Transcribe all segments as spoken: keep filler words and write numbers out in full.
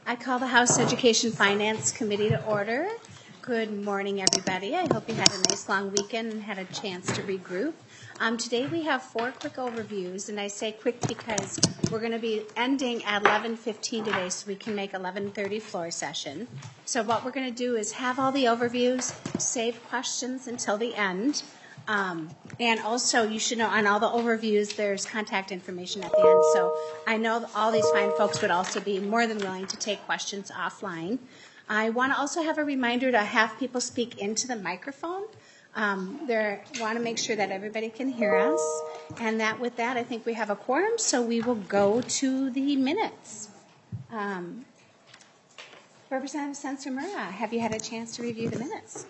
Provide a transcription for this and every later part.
I call the House Education Finance Committee to order. Good morning, everybody. I hope you had a nice long weekend and had a chance to regroup. Um, today we have four quick overviews, and I say quick because we're going to be ending at eleven fifteen today so we can make eleven thirty floor session. So what we're going to do is have all the overviews, save questions until the end. Um, and also, you should know on all the overviews, there's contact information at the end. So I know all these fine folks would also be more than willing to take questions offline. I want to also have a reminder to have people speak into the microphone. Um, they want to make sure that everybody can hear us. And that with that, I think we have a quorum, so we will go to the minutes. Um, Representative Sencer-Murrah, have you had a chance to review the minutes?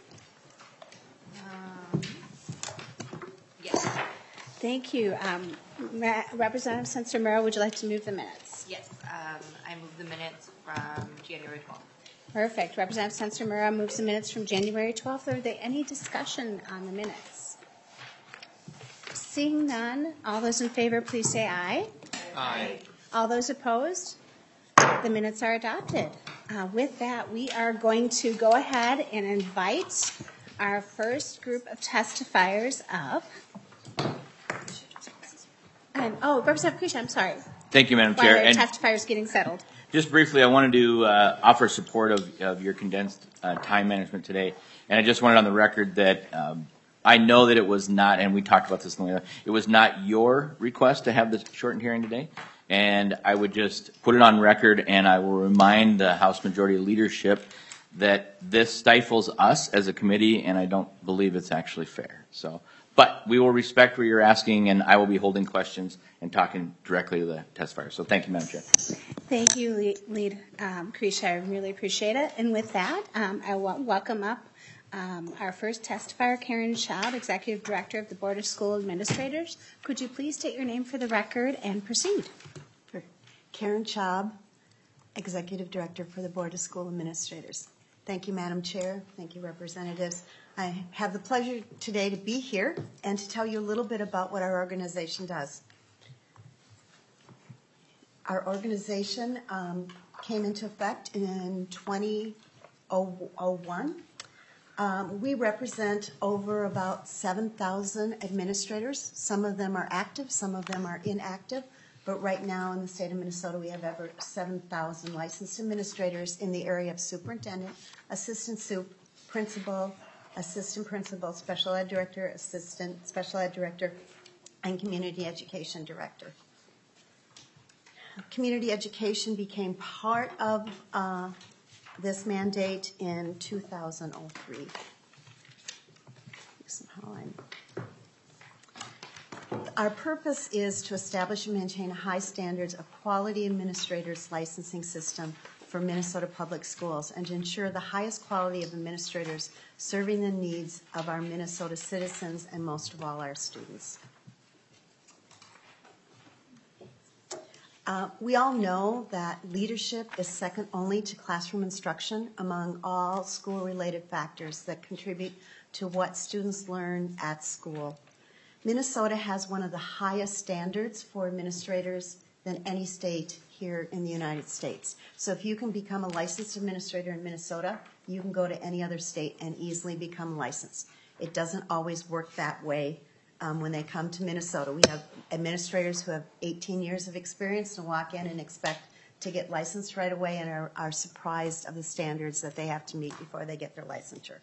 Yes. Thank you. Um, Ma- Representative Sencer-Murrah, would you like to move the minutes? Yes. Um, I move the minutes from January twelfth. Perfect. Representative Sencer-Murrah moves the minutes from January twelfth. Are there any discussion on the minutes? Seeing none, all those in favor, please say aye. Aye. All those opposed? The minutes are adopted. Uh, with that, we are going to go ahead and invite our first group of testifiers up. And, oh, Representative Krisha, I'm sorry. Thank you, Madam While Chair. our And testifiers getting settled. just briefly, I wanted to uh, offer support of, of your condensed uh, time management today. And I just wanted on the record that um, I know that it was not, and we talked about this in the it was not your request to have the shortened hearing today. And I would just put it on record, and I will remind the House Majority Leadership that this stifles us as a committee, and I don't believe it's actually fair. So, but we will respect what you're asking, and I will be holding questions and talking directly to the testifier. So thank you, Madam Chair. Thank you, Lead, Lead um, Krisha. I really appreciate it. And with that, um, I w- welcome up um, our first testifier, Karen Schaub, Executive Director of the Board of School Administrators. Could you please state your name for the record and proceed? Sure. Karen Schaub, Executive Director for the Board of School Administrators. Thank you, Madam Chair. Thank you, representatives. I have the pleasure today to be here and to tell you a little bit about what our organization does. Our organization um, came into effect in twenty oh one. Um, we represent over about seven thousand administrators. Some of them are active, some of them are inactive. But right now in the state of Minnesota, we have over seven thousand licensed administrators in the area of superintendent, assistant sup, principal, assistant principal, special ed director, assistant special ed director, and community education director. Community education became part of uh, this mandate in two thousand three. Somehow I'm Our purpose is to establish and maintain high standards of quality administrators licensing system for Minnesota public schools and to ensure the highest quality of administrators serving the needs of our Minnesota citizens and most of all our students. Uh, we all know that leadership is second only to classroom instruction among all school-related factors that contribute to what students learn at school. Minnesota has one of the highest standards for administrators than any state here in the United States. So if you can become a licensed administrator in Minnesota, you can go to any other state and easily become licensed. It doesn't always work that way um, when they come to Minnesota. We have administrators who have eighteen years of experience and walk in and expect to get licensed right away and are, are surprised of the standards that they have to meet before they get their licensure.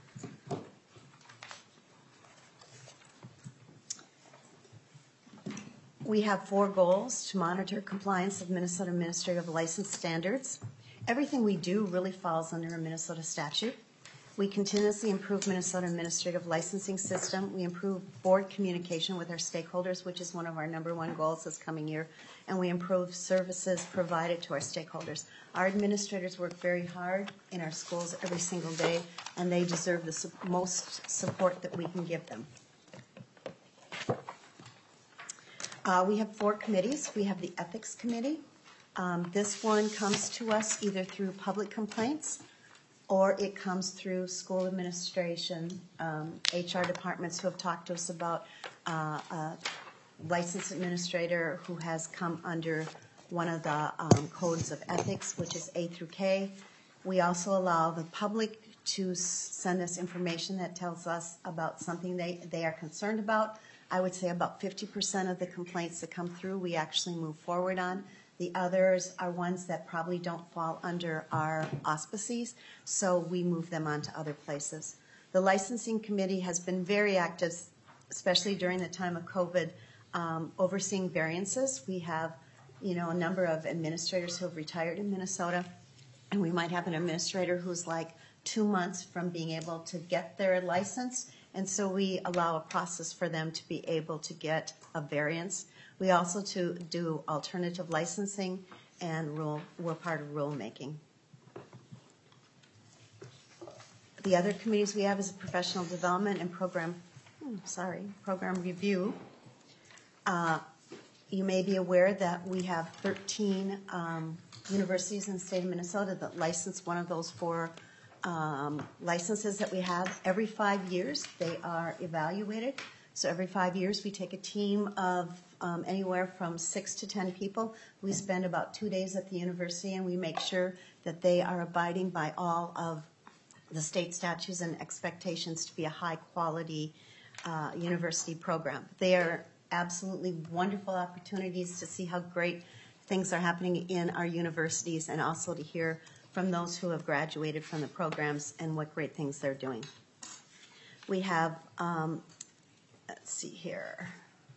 We have four goals: to monitor compliance of Minnesota administrative license standards. Everything we do really falls under a Minnesota statute. We continuously improve Minnesota administrative licensing system. We improve board communication with our stakeholders, which is one of our number one goals this coming year. And we improve services provided to our stakeholders. Our administrators work very hard in our schools every single day, and they deserve the su- most support that we can give them. Uh, we have four committees. We have the Ethics Committee. Um, this one comes to us either through public complaints or it comes through school administration, um, H R departments who have talked to us about uh, a licensed administrator who has come under one of the um, codes of ethics, which is A through K. We also allow the public to s- send us information that tells us about something they, they are concerned about. I would say about fifty percent of the complaints that come through, we actually move forward on. The others are ones that probably don't fall under our auspices, so we move them on to other places. The licensing committee has been very active, especially during the time of COVID, um, overseeing variances. We have, you know, a number of administrators who have retired in Minnesota, and we might have an administrator who's like two months from being able to get their license, and so we allow a process for them to be able to get a variance. We also to do alternative licensing, and rule, we're part of rulemaking. The other committees we have is professional development and program, hmm, sorry, program review. Uh, you may be aware that we have thirteen um, universities in the state of Minnesota that license one of those four um, licenses that we have. Every five years, they are evaluated. So every five years, we take a team of um, anywhere from six to ten people. We spend about two days at the university, and we make sure that they are abiding by all of the state statutes and expectations to be a high-quality uh, university program. They are absolutely wonderful opportunities to see how great things are happening in our universities, and also to hear from those who have graduated from the programs and what great things they're doing. We have, um, let's see here.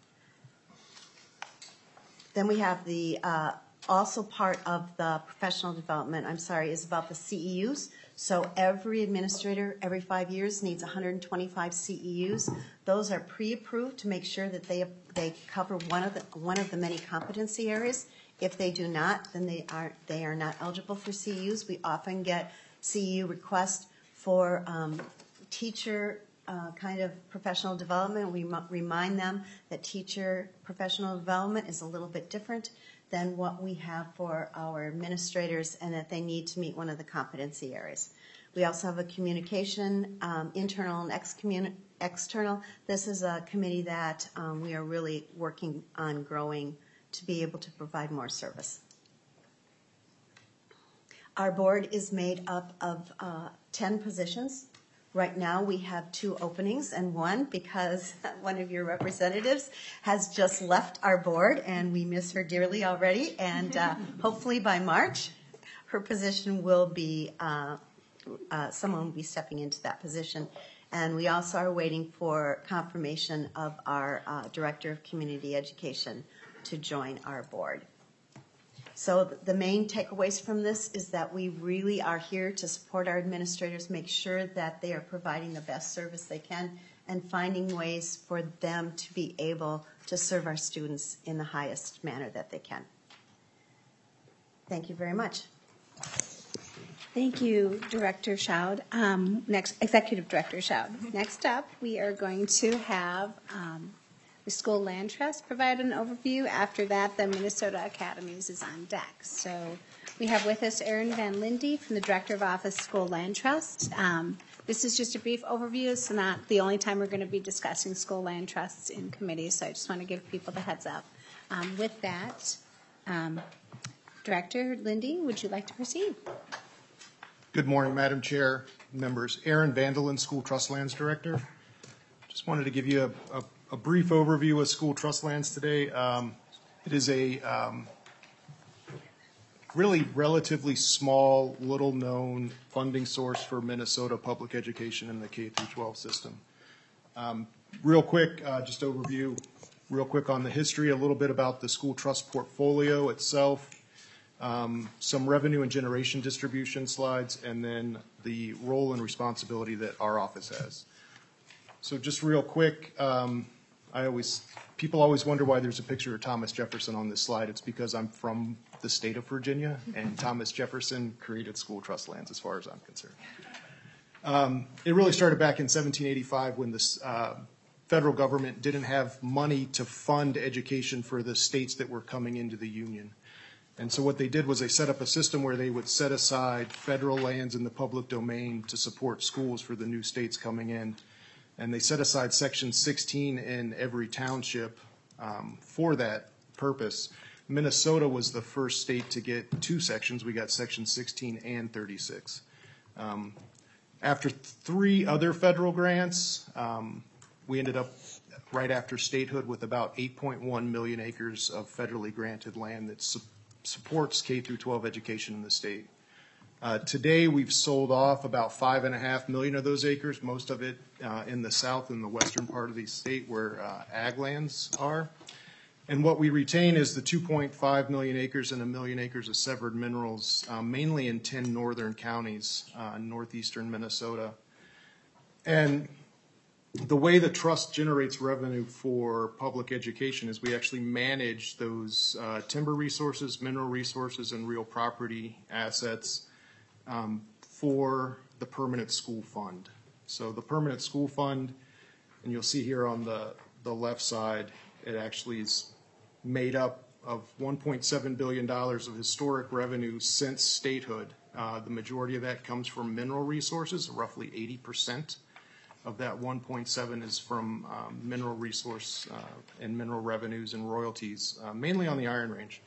Then we have the, uh, also part of the professional development, I'm sorry, is about the C E Us. So every administrator, every five years, needs one hundred twenty-five C E Us. Those are pre-approved to make sure that they they cover one of the one of the many competency areas. If they do not, then they are they are not eligible for C E Us. We often get C E U requests for um, teacher uh, kind of professional development. We m- remind them that teacher professional development is a little bit different than what we have for our administrators, and that they need to meet one of the competency areas. We also have a communication, um, internal and excommuni- external. This is a committee that um, we are really working on growing to be able to provide more service. Our board is made up of uh, ten positions. Right now, we have two openings, and one because one of your representatives has just left our board, and we miss her dearly already. And uh, hopefully by March, her position will be, uh, uh, someone will be stepping into that position. And we also are waiting for confirmation of our uh, Director of Community Education to join our board. So the main takeaways from this is that we really are here to support our administrators, make sure that they are providing the best service they can, and finding ways for them to be able to serve our students in the highest manner that they can. Thank you very much. Thank you, Director Schaud. Um, next, Executive Director Schaud. Next up, we are going to have um, the School Land Trust provide an overview. After that, the Minnesota Academies is on deck. So we have with us Erin Van Lindy from the Director of Office School Land Trust. Um, this is just a brief overview. It's not the only time we're going to be discussing school land trusts in committee, so I just want to give people the heads up. Um, with that, um, Director Lindy, would you like to proceed? Good morning, Madam Chair, members. Erin Vandelin, School Trust Lands Director. Just wanted to give you a, a A brief overview of school trust lands today. Um, it is a um, really relatively small, little-known funding source for Minnesota public education in the K through twelve system. Um, real quick, uh, just overview, real quick on the history, a little bit about the school trust portfolio itself, um, some revenue and generation distribution slides, and then the role and responsibility that our office has. So just real quick, um, I always, people always wonder why there's a picture of Thomas Jefferson on this slide. It's because I'm from the state of Virginia, and Thomas Jefferson created school trust lands as far as I'm concerned. Um, it really started back in seventeen eighty-five when the uh, federal government didn't have money to fund education for the states that were coming into the Union. And so what they did was they set up a system where they would set aside federal lands in the public domain to support schools for the new states coming in. And they set aside section sixteen in every township um, for that purpose. Minnesota was the first state to get two sections. We got section sixteen and thirty-six. Um, after three other federal grants, um, we ended up right after statehood with about eight point one million acres of federally granted land that su- supports K through twelve education in the state. Uh, today, we've sold off about five and a half million of those acres, most of it uh, in the south and the western part of the state where uh, ag lands are. And what we retain is the two point five million acres and a million acres of severed minerals, uh, mainly in ten northern counties, uh, northeastern Minnesota. And the way the trust generates revenue for public education is we actually manage those uh, timber resources, mineral resources, and real property assets um, for the permanent school fund. So the permanent school fund, and you'll see here on the, the left side, it actually is made up of one point seven billion dollars of historic revenue since statehood. Uh, the majority of that comes from mineral resources, roughly eighty percent of that one point seven is from um, mineral resource uh, and mineral revenues and royalties, uh, mainly on the Iron Range.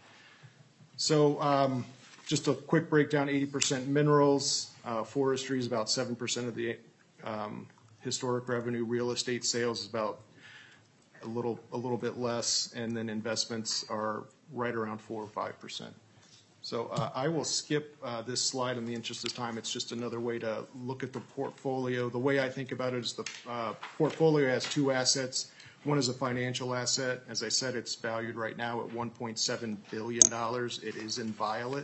So um, just a quick breakdown, eighty percent minerals, uh, forestry is about seven percent of the um, historic revenue, real estate sales is about a little a little bit less, and then investments are right around four or five percent. So uh, I will skip uh, this slide in the interest of time. It's just another way to look at the portfolio. The way I think about it is the uh, portfolio has two assets. One is a financial asset. As I said, it's valued right now at one point seven billion dollars. It is inviolate.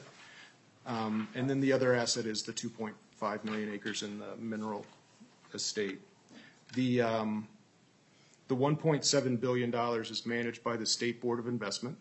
Um, and then the other asset is the two point five million acres in the mineral estate. The um, The one point seven billion dollars is managed by the State Board of Investment.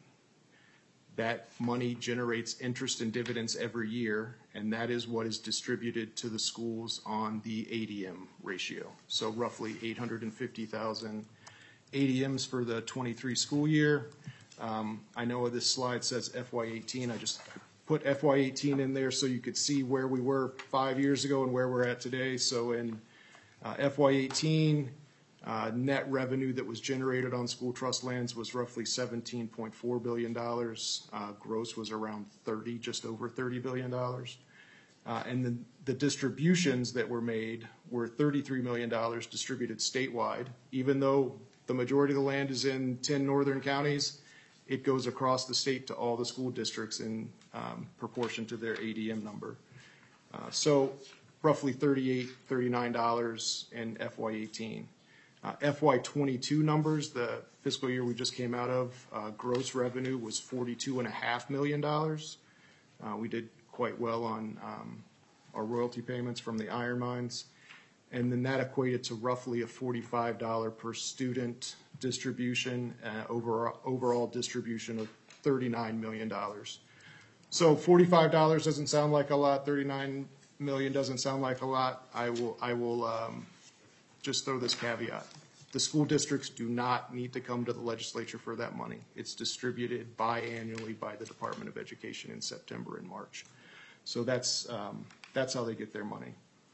That money generates interest and dividends every year, and that is what is distributed to the schools on the A D M ratio. So roughly eight hundred fifty thousand A D Ms for the twenty-three school year. Um, I know this slide says F Y eighteen. I just put F Y eighteen in there so you could see where we were five years ago and where we're at today. So in uh, F Y eighteen, Uh, net revenue that was generated on school trust lands was roughly seventeen point four billion dollars. Uh, gross was around thirty, just over thirty billion dollars. Uh, and then the distributions that were made were thirty-three million dollars distributed statewide. Even though the majority of the land is in ten northern counties, it goes across the state to all the school districts in um, proportion to their A D M number. Uh, so roughly thirty-eight, thirty-nine dollars in F Y eighteen. Uh, F Y twenty-two numbers, the fiscal year we just came out of, uh, gross revenue was forty-two and a half million dollars. Uh, we did quite well on um, our royalty payments from the iron mines, and then that equated to roughly a forty-five dollars per student distribution, uh, overall, overall distribution of thirty-nine million dollars. So forty-five dollars doesn't sound like a lot. thirty-nine million dollars doesn't sound like a lot. I will. I will. Um, Just throw this caveat. The school districts do not need to come to the legislature for that money. It's distributed biannually by the Department of Education in September and March. So that's, um, that's how they get their money.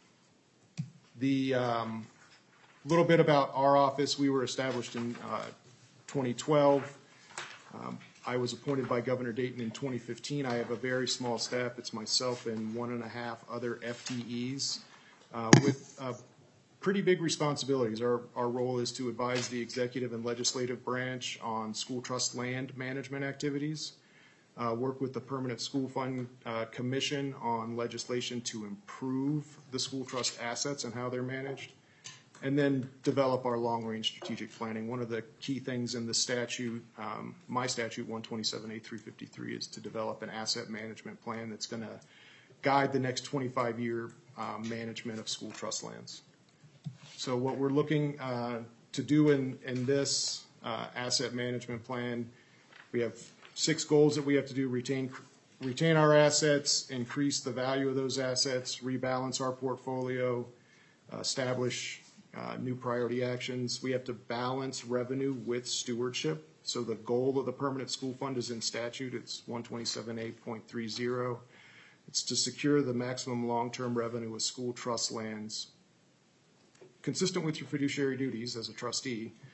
The um, little bit about our office, we were established in uh, twenty twelve. Um, I was appointed by Governor Dayton in twenty fifteen. I have a very small staff. It's myself and one and a half other F T Es uh, with uh, pretty big responsibilities. Our, our role is to advise the executive and legislative branch on school trust land management activities, uh, work with the Permanent School Fund uh, Commission on legislation to improve the school trust assets and how they're managed, and then develop our long-range strategic planning. One of the key things in the statute, um, my statute one twenty-seven A three fifty-three, is to develop an asset management plan that's going to guide the next twenty-five year uh, management of school trust lands. So what we're looking uh, to do in, in this uh, asset management plan, we have six goals that we have to do: retain, retain our assets, increase the value of those assets, rebalance our portfolio, uh, establish uh, new priority actions. We have to balance revenue with stewardship. So the goal of the Permanent School Fund is in statute. It's one twenty-seven A point three zero. It's to secure the maximum long-term revenue of school trust lands consistent with your fiduciary duties as a trustee,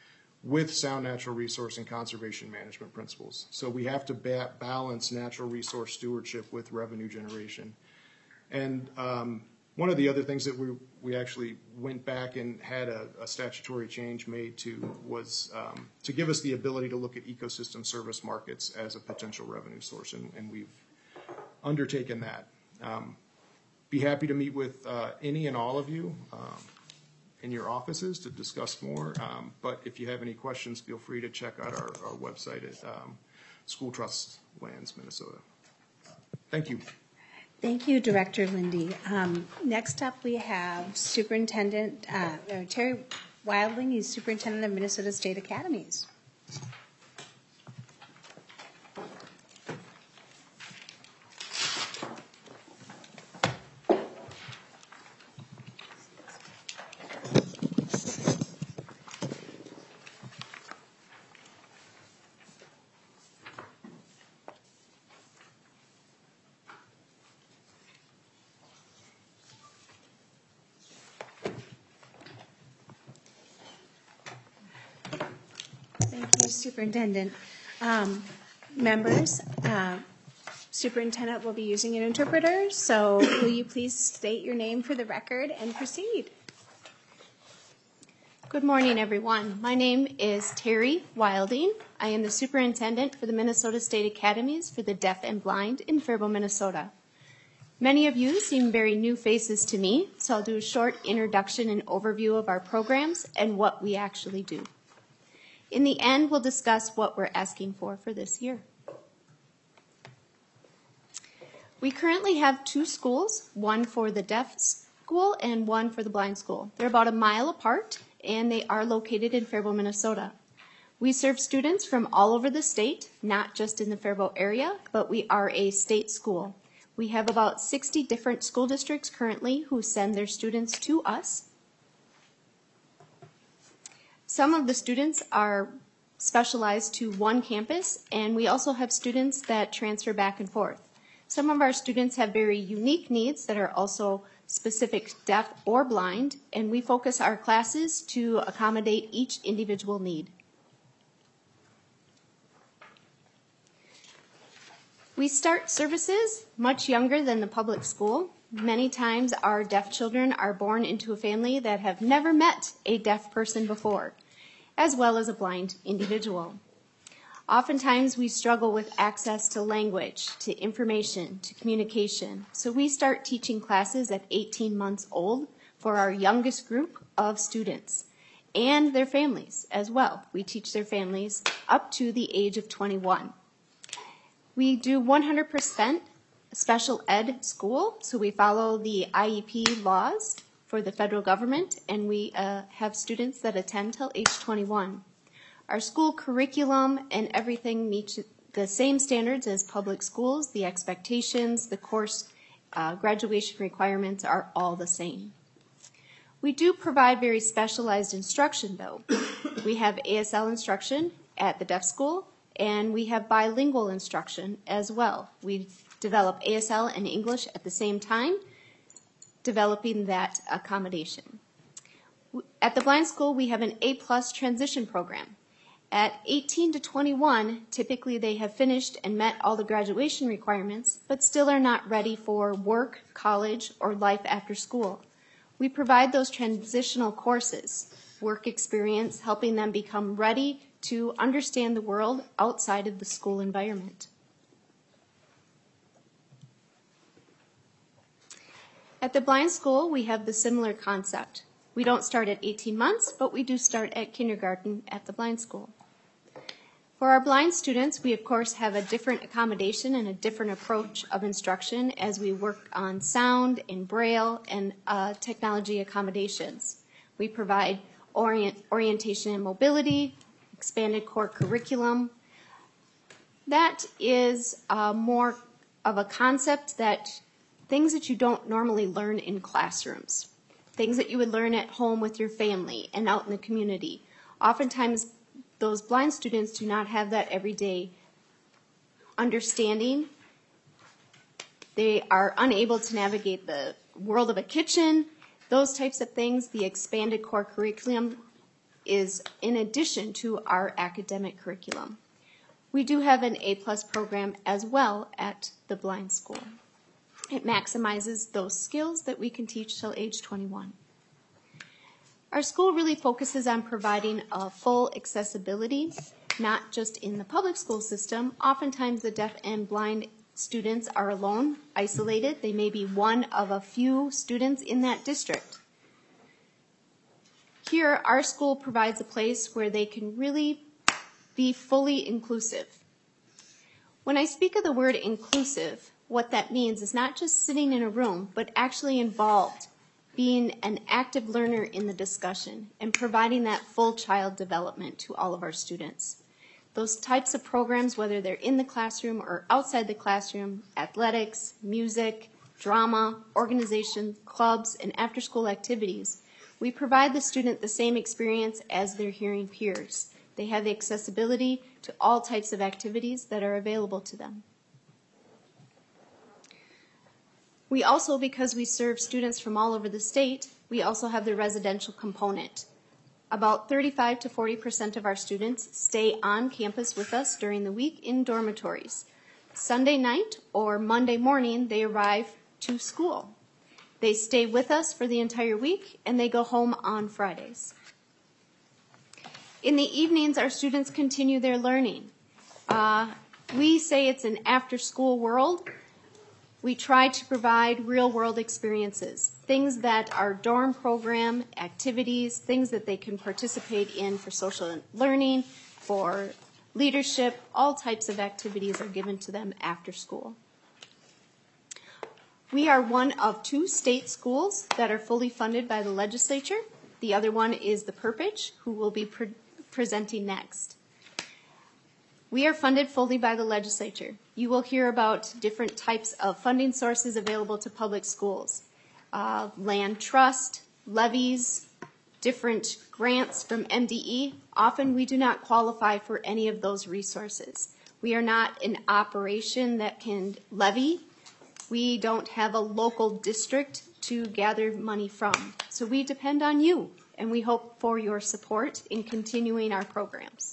with sound natural resource and conservation management principles. So we have to ba- balance natural resource stewardship with revenue generation. And um, one of the other things that we we actually went back and had a, a statutory change made to was um, to give us the ability to look at ecosystem service markets as a potential revenue source, and, and we've undertaken that. Um, be happy to meet with uh, any and all of you um, in your offices to discuss more, um, but if you have any questions, feel free to check out our, our website at um, School Trust Lands, Minnesota. Thank you. Thank you, Director Lindy. Um, next up, we have Superintendent uh, uh, Terry Wilding. He's Superintendent of Minnesota State Academies. Thank you, Superintendent. Um, members, uh, Superintendent will be using an interpreter, so will you please state your name for the record and proceed? Good morning, everyone. My name is Terry Wilding. I am the Superintendent for the Minnesota State Academies for the Deaf and Blind in Faribault, Minnesota. Many of you seem very new faces to me, so I'll do a short introduction and overview of our programs and what we actually do. In the end, we'll discuss what we're asking for for this year. We currently have two schools, one for the deaf school and one for the blind school. They're about a mile apart, and they are located in Faribault, Minnesota. We serve students from all over the state, not just in the Faribault area, but we are a state school. We have about sixty different school districts currently who send their students to us. Some of the students are specialized to one campus, and we also have students that transfer back and forth. Some of our students have very unique needs that are also specific deaf or blind, and we focus our classes to accommodate each individual need. We start services much younger than the public school. Many times our deaf children are born into a family that have never met a deaf person before, as well as a blind individual. Oftentimes we struggle with access to language, to information, to communication. So we start teaching classes at eighteen months old for our youngest group of students and their families as well. We teach their families up to the age of twenty-one. We do one hundred percent special ed school, so we follow the I E P laws for the federal government, and we uh, have students that attend till age twenty-one. Our school curriculum and everything meets the same standards as public schools. The expectations, the course uh, graduation requirements are all the same. We do provide very specialized instruction, though. We have A S L instruction at the deaf school, and we have bilingual instruction as well. We develop A S L and English at the same time, developing that accommodation. At the blind school, we have an A plus transition program. At eighteen to twenty-one, typically they have finished and met all the graduation requirements, but still are not ready for work, college, or life after school. We provide those transitional courses, work experience, helping them become ready to understand the world outside of the school environment. At the blind school, we have the similar concept. We don't start at eighteen months, but we do start at kindergarten at the blind school. For our blind students, we of course have a different accommodation and a different approach of instruction as we work on sound and braille and uh, technology accommodations. We provide orient, orientation and mobility, expanded core curriculum. That is uh, more of a concept that things that you don't normally learn in classrooms, things that you would learn at home with your family and out in the community. Oftentimes, those blind students do not have that everyday understanding. They are unable to navigate the world of a kitchen, those types of things. The expanded core curriculum is in addition to our academic curriculum. We do have an A-plus program as well at the blind school. It maximizes those skills that we can teach till age twenty-one. Our school really focuses on providing a full accessibility, not just in the public school system. Oftentimes the deaf and blind students are alone, isolated. They may be one of a few students in that district. Here, our school provides a place where they can really be fully inclusive. When I speak of the word inclusive, what that means is not just sitting in a room, but actually involved, being an active learner in the discussion and providing that full child development to all of our students. Those types of programs, whether they're in the classroom or outside the classroom, athletics, music, drama, organization, clubs, and after-school activities, we provide the student the same experience as their hearing peers. They have the accessibility to all types of activities that are available to them. We also, because we serve students from all over the state, we also have the residential component. About thirty-five to forty percent of our students stay on campus with us during the week in dormitories. Sunday night or Monday morning, they arrive to school. They stay with us for the entire week, and they go home on Fridays. In the evenings, our students continue their learning. Uh, we say it's an after-school world. We try to provide real-world experiences, things that are dorm program activities, things that they can participate in for social learning, for leadership. All types of activities are given to them after school. We are one of two state schools that are fully funded by the legislature. The other one is the Perpich, who will be pre- presenting next. We are funded fully by the legislature. You will hear about different types of funding sources available to public schools. Uh, land trust, levies, different grants from M D E. Often we do not qualify for any of those resources. We are not an operation that can levy. We don't have a local district to gather money from. So we depend on you, and we hope for your support in continuing our programs.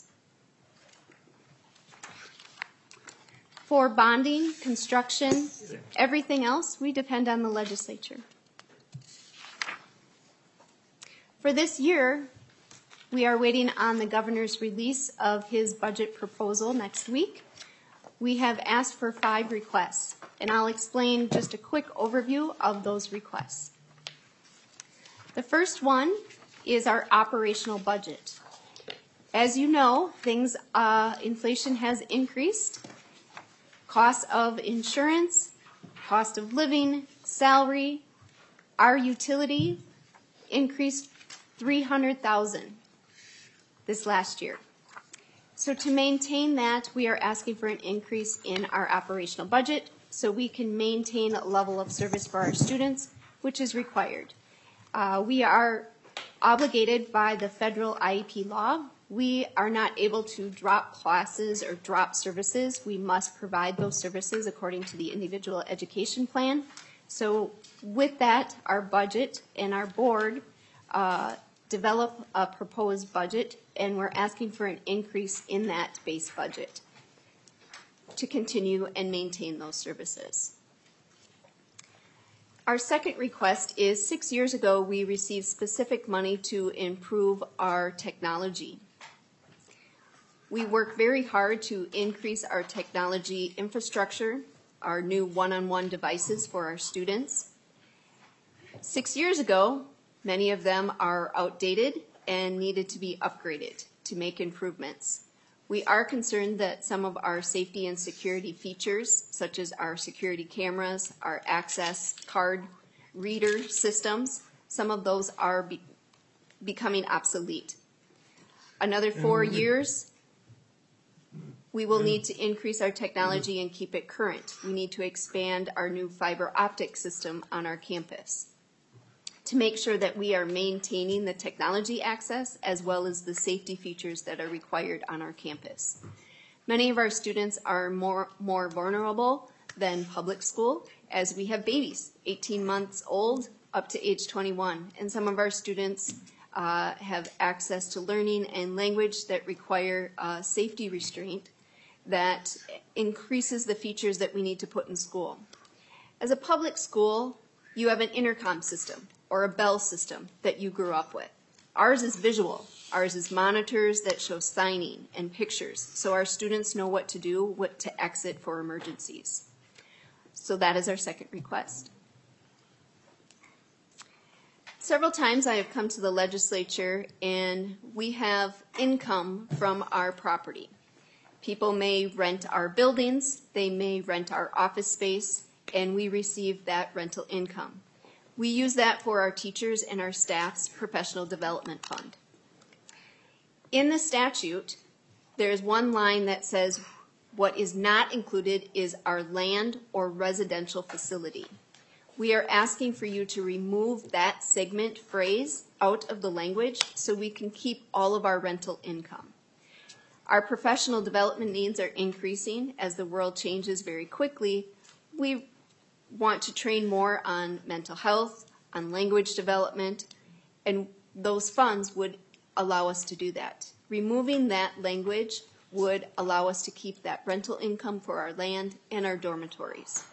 For bonding, construction, everything else, we depend on the legislature. For this year, we are waiting on the governor's release of his budget proposal next week. We have asked for five requests, and I'll explain just a quick overview of those requests. The first one is our operational budget. As you know, things, uh, inflation has increased. Cost of insurance, cost of living, salary, our utility increased three hundred thousand dollars this last year. So to maintain that, we are asking for an increase in our operational budget so we can maintain a level of service for our students, which is required. Uh, we are obligated by the federal I E P law. We are not able to drop classes or drop services. We must provide those services according to the individual education plan. So with that, our budget and our board uh, develop a proposed budget, and we're asking for an increase in that base budget to continue and maintain those services. Our second request is six years ago we received specific money to improve our technology. We work very hard to increase our technology infrastructure, our new one-on-one devices for our students. Six years ago, many of them are outdated and needed to be upgraded to make improvements. We are concerned that some of our safety and security features, such as our security cameras, our access card reader systems, some of those are be- becoming obsolete. Another four mm-hmm. years, we will need to increase our technology and keep it current. We need to expand our new fiber optic system on our campus to make sure that we are maintaining the technology access as well as the safety features that are required on our campus. Many of our students are more, more vulnerable than public school, as we have babies, eighteen months old up to age twenty-one, and some of our students uh, have access to learning and language that require uh, safety restraint that increases the features that we need to put in school. As a public school, you have an intercom system or a bell system that you grew up with. Ours is visual. Ours is monitors that show signing and pictures, so our students know what to do, what to exit for emergencies. So that is our second request. Several times I have come to the legislature and we have income from our property. People may rent our buildings, they may rent our office space, and we receive that rental income. We use that for our teachers and our staff's professional development fund. In the statute, there is one line that says what is not included is our land or residential facility. We are asking for you to remove that segment phrase out of the language so we can keep all of our rental income. Our professional development needs are increasing as the world changes very quickly. We want to train more on mental health, on language development, and those funds would allow us to do that. Removing that language would allow us to keep that rental income for our land and our dormitories.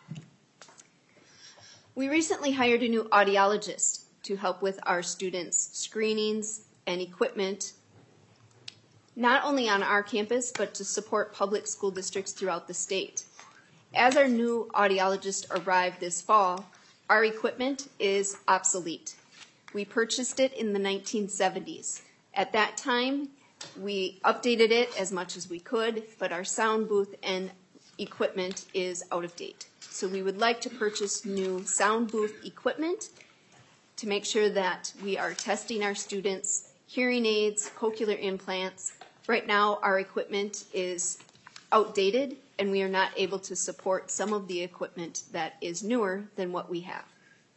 We recently hired a new audiologist to help with our students' screenings and equipment, not only on our campus, but to support public school districts throughout the state. As our new audiologist arrived this fall, our equipment is obsolete. We purchased it in the nineteen seventies. At that time, we updated it as much as we could, but our sound booth and equipment is out of date. So we would like to purchase new sound booth equipment to make sure that we are testing our students' hearing aids, cochlear implants. Right now, our equipment is outdated, and we are not able to support some of the equipment that is newer than what we have.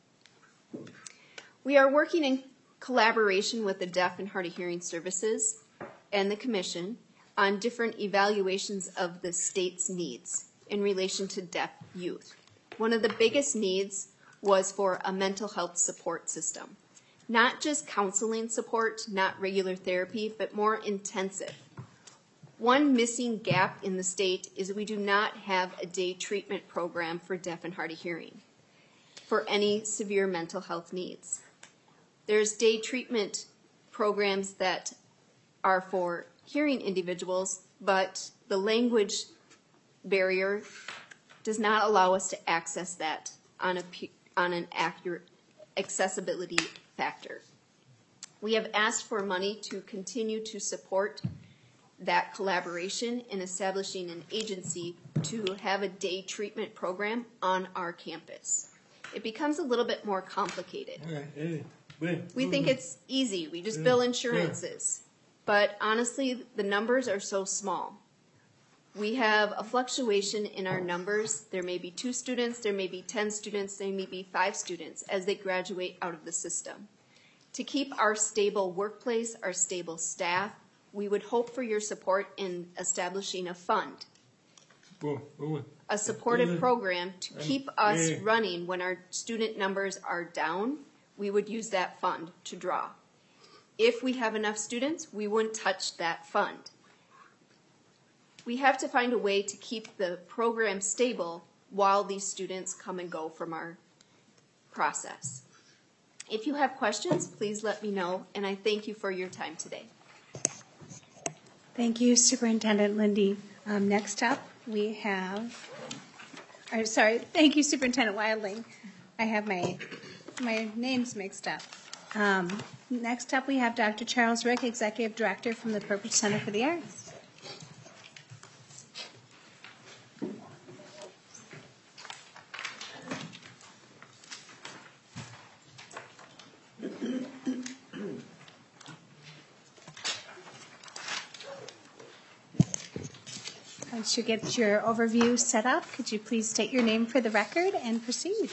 We are working in collaboration with the Deaf and Hard of Hearing Services and the Commission on different evaluations of the state's needs in relation to deaf youth. One of the biggest needs was for a mental health support system. Not just counseling support, not regular therapy, but more intensive. One missing gap in the state is we do not have a day treatment program for deaf and hard of hearing for any severe mental health needs. There's day treatment programs that are for hearing individuals, but the language barrier does not allow us to access that on, a, on an accurate accessibility factor. We have asked for money to continue to support that collaboration in establishing an agency to have a day treatment program on our campus. It becomes a little bit more complicated. We think it's easy. We just bill insurances. But honestly, the numbers are so small. We have a fluctuation in our numbers. There may be two students, there may be ten students, there may be five students as they graduate out of the system. To keep our stable workplace, our stable staff, we would hope for your support in establishing a fund, a supportive program to keep us running when our student numbers are down. We would use that fund to draw. If we have enough students, we wouldn't touch that fund. We have to find a way to keep the program stable while these students come and go from our process. If you have questions, please let me know, and I thank you for your time today. Thank you, Superintendent Lindy. Um, next up, we have, I'm sorry, thank you, Superintendent Wildling. I have my, my names mixed up. Um, next up, we have Doctor Charles Rick, Executive Director from the Purpose Center for the Arts. Once you get your overview set up, could you please state your name for the record and proceed?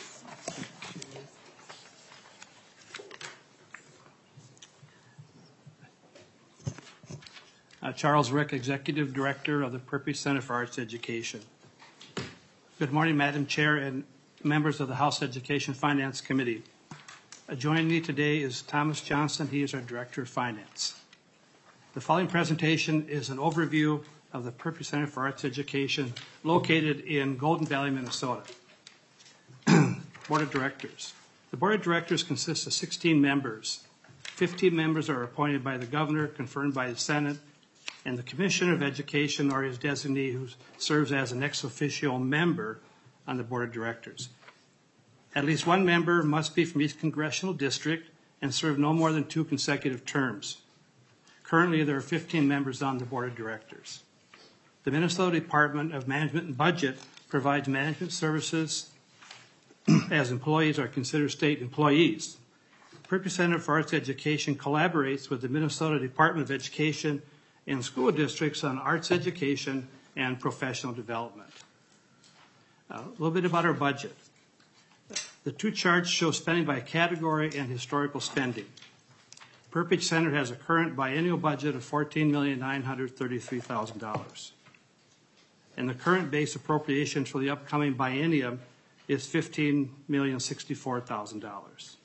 Uh, Charles Rick, Executive Director of the Purpose Center for Arts Education. Good morning, Madam Chair and members of the House Education Finance Committee. Uh, Joining me today is Thomas Johnson. He is our Director of Finance. The following presentation is an overview of the Perpy Center for Arts Education located in Golden Valley, Minnesota. Board of Directors. The Board of Directors consists of sixteen members. fifteen members are appointed by the Governor, confirmed by the Senate, and the Commissioner of Education or his designee who serves as an ex officio member on the Board of Directors. At least one member must be from each congressional district and serve no more than two consecutive terms. Currently, there are fifteen members on the Board of Directors. The Minnesota Department of Management and Budget provides management services as employees are considered state employees. Perpy Center for Arts Education collaborates with the Minnesota Department of Education and school districts on arts education and professional development. Uh, a little bit about our budget. The two charts show spending by category and historical spending. Perpy Center has a current biennial budget of fourteen million nine hundred thirty-three thousand dollars. And the current base appropriation for the upcoming biennium is fifteen million sixty-four thousand dollars.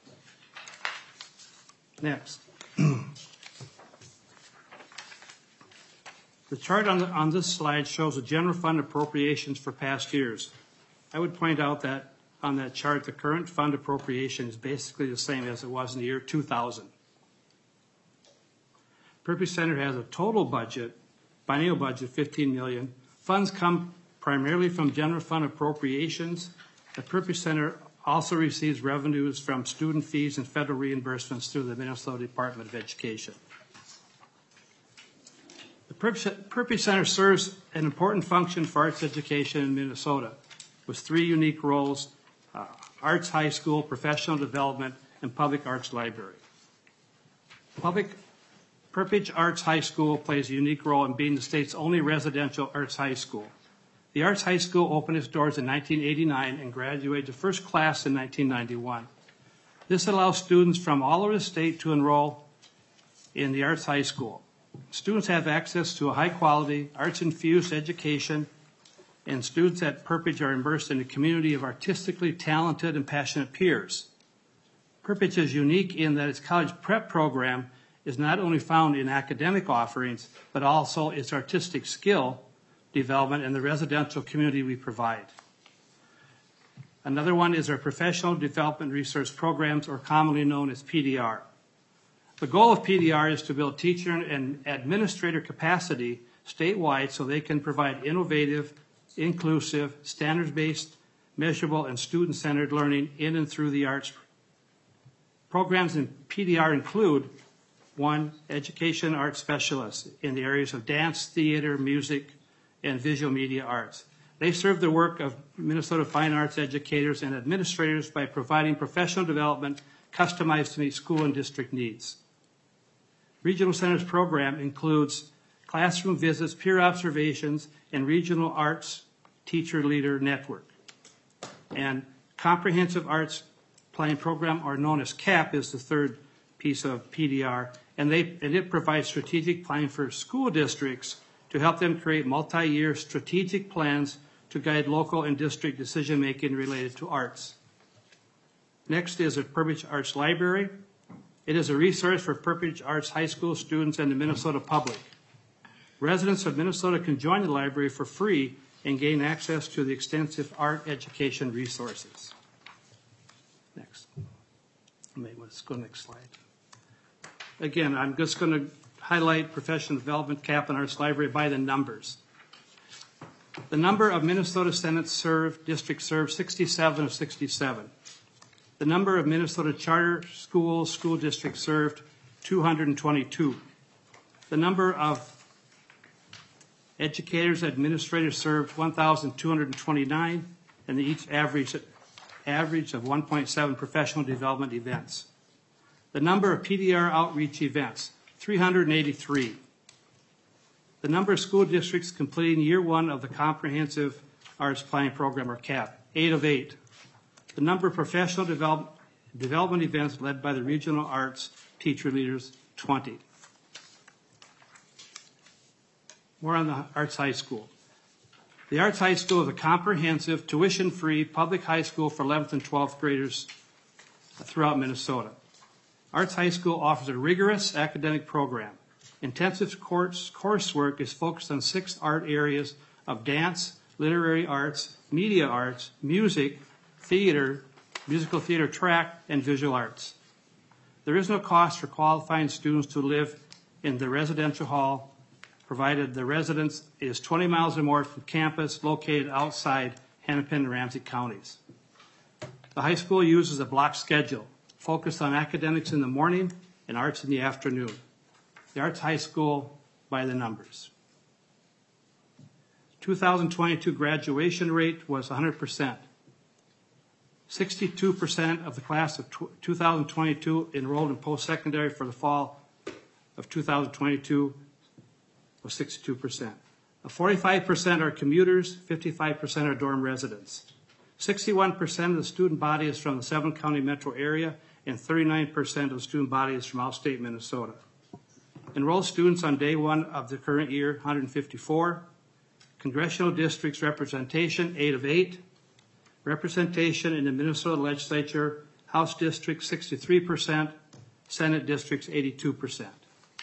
Next. The chart on, the, on this slide shows the general fund appropriations for past years. I would point out that on that chart, the current fund appropriation is basically the same as it was in the year two thousand. Perpy Center has a total budget, biennial budget, fifteen million dollars. Funds come primarily from general fund appropriations. The Perpy Center also receives revenues from student fees and federal reimbursements through the Minnesota Department of Education. The Perpy Center serves an important function for arts education in Minnesota with three unique roles: uh, Arts High School, Professional Development, and Public Arts Library. Public Perpy Arts High School plays a unique role in being the state's only residential arts high school. The Arts High School opened its doors in nineteen eighty-nine and graduated the first class in nineteen ninety-one. This allows students from all over the state to enroll in the Arts High School. Students have access to a high-quality, arts-infused education, and students at Perpy are immersed in a community of artistically talented and passionate peers. Perpy is unique in that its college prep program is not only found in academic offerings, but also its artistic skill development and the residential community we provide. Another one is our Professional Development Research Programs, or commonly known as P D R. The goal of P D R is to build teacher and administrator capacity statewide so they can provide innovative, inclusive, standards-based, measurable, and student-centered learning in and through the arts. Programs in P D R include: one, education arts specialists in the areas of dance, theater, music, and visual media arts. They serve the work of Minnesota fine arts educators and administrators by providing professional development customized to meet school and district needs. Regional Centers program includes classroom visits, peer observations, and regional arts teacher leader network. And Comprehensive Arts Plan Program, or known as CAP, is the third piece of P D R, and, they, and it provides strategic planning for school districts to help them create multi-year strategic plans to guide local and district decision-making related to arts. Next is a Perpy Arts Library. It is a resource for Perpy Arts High School students and the Minnesota public. Residents of Minnesota can join the library for free and gain access to the extensive art education resources. Next. Let's go to the next slide. Again, I'm just going to highlight professional development, CAP, and Arts Library by the numbers. The number of Minnesota Senate served, districts served, sixty-seven of sixty-seven. The number of Minnesota charter schools, school districts served, two hundred twenty-two. The number of educators, administrators served, one thousand two hundred twenty-nine, and they each average, average of one point seven professional development events. The number of P D R outreach events, three hundred eighty-three. The number of school districts completing year one of the Comprehensive Arts Planning Program, or CAP, eight of eight. The number of professional develop, development events led by the regional arts teacher leaders, twenty. More on the Arts High School. The Arts High School is a comprehensive, tuition-free public high school for eleventh and twelfth graders throughout Minnesota. Arts High School offers a rigorous academic program. Intensive course, coursework is focused on six art areas of dance, literary arts, media arts, music, theater, musical theater track, and visual arts. There is no cost for qualifying students to live in the residential hall, provided the residence is twenty miles or more from campus located outside Hennepin and Ramsey counties. The high school uses a block schedule focused on academics in the morning and arts in the afternoon. The Arts High School by the numbers. two thousand twenty-two graduation rate was one hundred percent. sixty-two percent of the class of two thousand twenty-two enrolled in post-secondary for the fall of two thousand twenty-two was sixty-two percent. forty-five percent are commuters, fifty-five percent are dorm residents. sixty-one percent of the student body is from the seven county metro area, and thirty-nine percent of the student body is from outstate Minnesota. Enrolled students on day one of the current year, one hundred fifty-four. Congressional districts representation, eight of eight. Representation in the Minnesota legislature, House districts, sixty-three percent. Senate districts, eighty-two percent.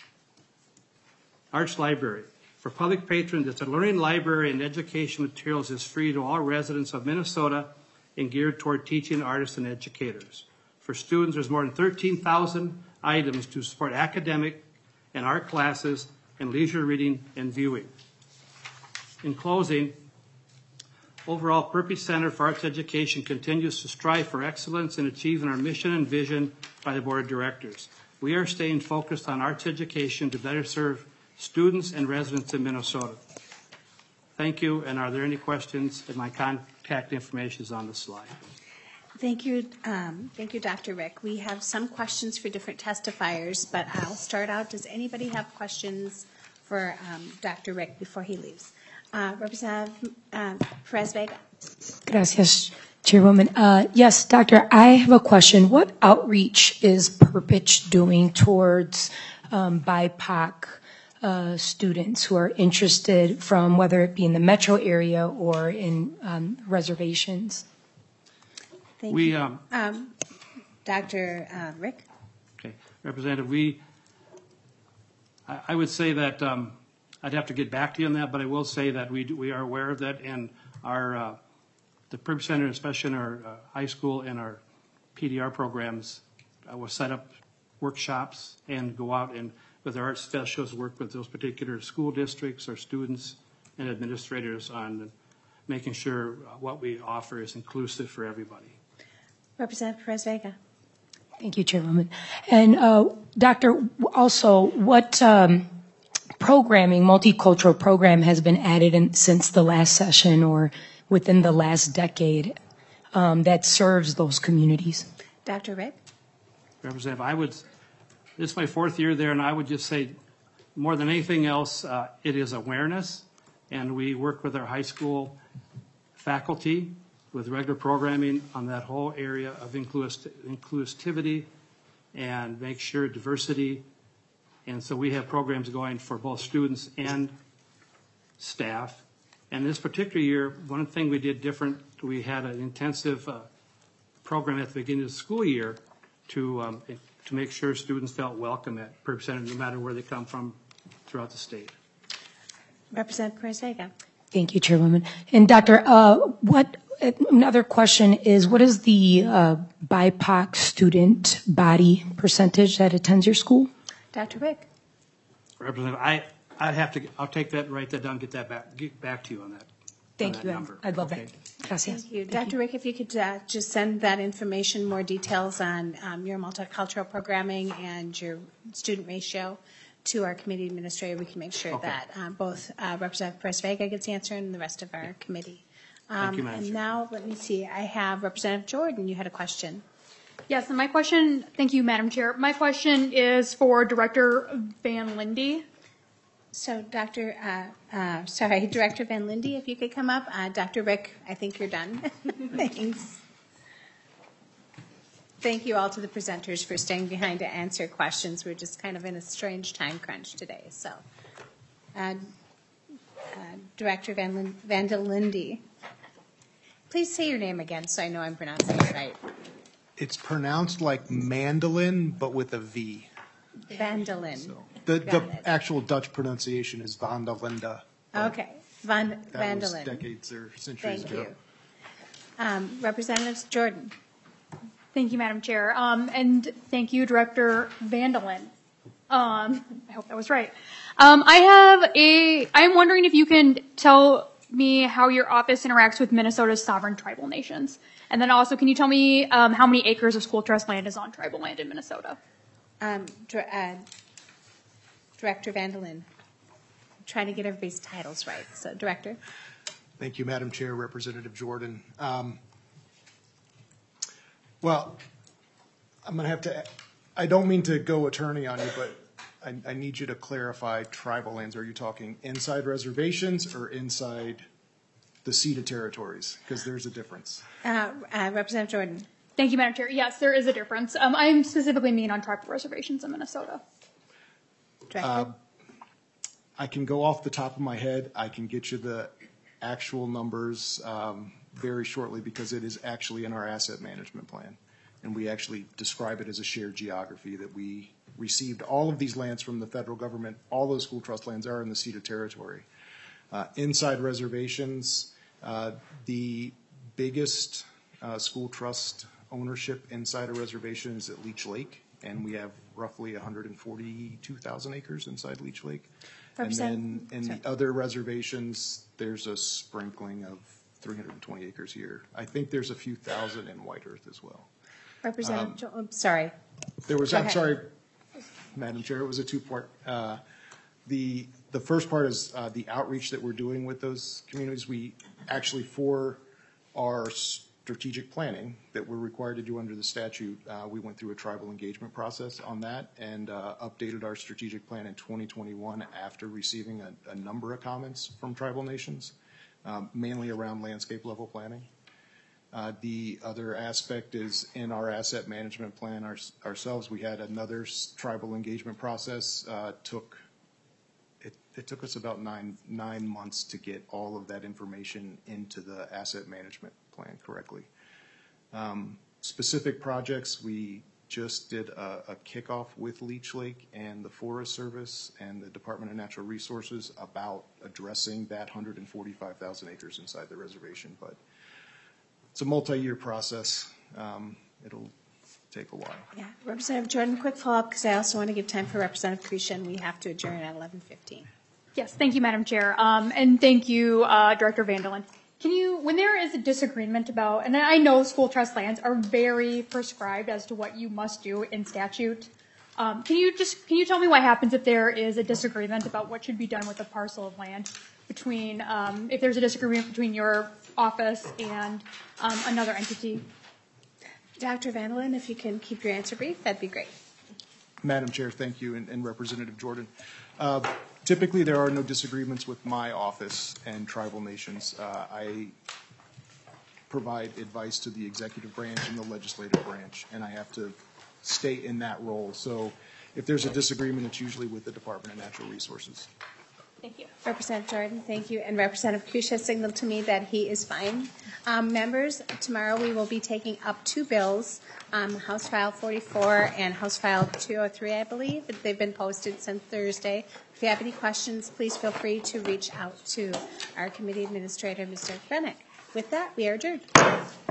Arts Library. For public patrons, it's a learning library and education materials is free to all residents of Minnesota and geared toward teaching artists and educators. For students, there's more than thirteen thousand items to support academic and art classes and leisure reading and viewing. In closing, overall, Purpose Center for Arts Education continues to strive for excellence in achieving our mission and vision by the Board of Directors. We are staying focused on arts education to better serve students and residents in Minnesota. Thank you, and are there any questions? And my contact information is on the slide. Thank you, um, thank you, Doctor Rick. We have some questions for different testifiers, but I'll start out. Does anybody have questions for um, Doctor Rick before he leaves? Uh, Representative uh, Perez-Vega. Gracias, Chairwoman. Uh, yes, Doctor, I have a question. What outreach is Purpose doing towards um, B I P O C uh, students who are interested from whether it be in the metro area or in um, reservations? Thank We, you. um, Um, Doctor Uh, Rick? Okay, Representative, we, I, I would say that um, I'd have to get back to you on that, but I will say that we do, we are aware of that, and our uh, the Purpose Center, especially in our uh, high school and our P D R programs, uh, will set up workshops and go out and with our art specialists work with those particular school districts or students and administrators on making sure what we offer is inclusive for everybody. Representative Perez-Vega. Thank you, Chairwoman. And uh, Doctor, also, what um, programming, multicultural program has been added in, since the last session or within the last decade um, that serves those communities? Doctor Rick? Representative, I would, this is my fourth year there, and I would just say, more than anything else, uh, it is awareness, and we work with our high school faculty with regular programming on that whole area of inclus- inclusivity and make sure diversity. And so we have programs going for both students and staff. And this particular year, one thing we did different, we had an intensive uh, program at the beginning of the school year to um, to make sure students felt welcome at Purpose Center, no matter where they come from throughout the state. Representative Perez-Vega. Thank you, Chairwoman. And Doctor, uh, what another question is, what is the uh, B I P O C student body percentage that attends your school? Doctor Rick. Representative, I, I'd have to, I'll take that, write that down, get that back, get back to you on that. Thank on you. that number. I'd love Okay. that. Gracias. Thank you. Doctor Rick, if you could uh, just send that information, more details on um, your multicultural programming and your student ratio to our committee administrator, we can make sure Okay. that um, both uh, Representative Perez-Vega gets answered and the rest of our committee. Thank you, Um, Madam And Chair. now, let me see, I have Representative Jordan, you had a question. Yes, and my question, thank you, Madam Chair. My question is for Director Van Lindy. So Doctor, uh, uh, sorry, Director Van Lindy, if you could come up. Uh, Doctor Rick, I think you're done. Thanks. Thank you all to the presenters for staying behind to answer questions. We're just kind of in a strange time crunch today, so. Uh, uh, Director Van, Lin- Van de Lindy, please say your name again so I know I'm pronouncing it right. It's pronounced like mandolin, but with a V. Vandalin. The, Got the it. actual Dutch pronunciation is Vandalinda. Okay, Van, That was Vandalin. decades or centuries Thank ago. you. Um, Representative Jordan. Thank you, Madam Chair. Um, and thank you, Director Vandalin. Um, I hope that was right. Um, I have a, I'm wondering if you can tell me how your office interacts with Minnesota's sovereign tribal nations. And then also, can you tell me um, how many acres of school trust land is on tribal land in Minnesota? Um, Dir- uh, Director Vandalin. Trying to get everybody's titles right. So, Director. Thank you, Madam Chair, Representative Jordan. Um, well, I'm going to have to, I don't mean to go attorney on you, but I, I need you to clarify tribal lands. Are you talking inside reservations or inside the ceded territories? Because there's a difference. Uh, uh, Representative Jordan. Thank you, Madam Chair. Yes, there is a difference. Um, I'm specifically mean on tribal reservations in Minnesota. Director. I can go off the top of my head. I can get you the actual numbers um, very shortly because it is actually in our asset management plan. And we actually describe it as a shared geography that we received all of these lands from the federal government. All those school trust lands are in the ceded territory. Uh, inside reservations, uh, the biggest uh, school trust ownership inside a reservation is at Leech Lake, and we have roughly one hundred forty-two thousand acres inside Leech Lake. And then in the other reservations, there's a sprinkling of three hundred twenty acres here. I think there's a few thousand in White Earth as well. Representative, Jo- I'm sorry. There was, Go I'm ahead. sorry, Madam Chair, it was a two-part. Uh, The, the first part is uh, the outreach that we're doing with those communities. We actually, for our strategic planning that we're required to do under the statute, uh, we went through a tribal engagement process on that and uh, updated our strategic plan in twenty twenty-one after receiving a, a number of comments from tribal nations, um, mainly around landscape level planning. Uh, the other aspect is in our asset management plan our, ourselves, we had another s- tribal engagement process, uh, took It, it took us about nine nine months to get all of that information into the asset management plan correctly. Um, specific projects, we just did a, a kickoff with Leech Lake and the Forest Service and the Department of Natural Resources about addressing that one hundred forty-five thousand acres inside the reservation. But it's a multi-year process. Um, it'll take a while. Yeah, Representative Jordan, quick follow-up, because I also want to give time for Representative Krisha, and we have to adjourn at eleven fifteen. Yes, thank you, Madam Chair. Um, and thank you, uh, Director Vandalin. Can you, when there is a disagreement about, and I know school trust lands are very prescribed as to what you must do in statute. Um, can you just, can you tell me what happens if there is a disagreement about what should be done with a parcel of land between, um, if there's a disagreement between your office and um, another entity? Doctor Vandalin, if you can keep your answer brief, that'd be great. Madam Chair, thank you, and, and Representative Jordan. Uh, typically, there are no disagreements with my office and tribal nations. Uh, I provide advice to the executive branch and the legislative branch, and I have to stay in that role. So if there's a disagreement, it's usually with the Department of Natural Resources. Thank you. Representative Jordan, thank you. And Representative Krisha signaled to me that he is fine. Um, members, tomorrow we will be taking up two bills, um, House File forty-four and House File two oh three, I believe. They've been posted since Thursday. If you have any questions, please feel free to reach out to our committee administrator, Mister Fennick. With that, we are adjourned.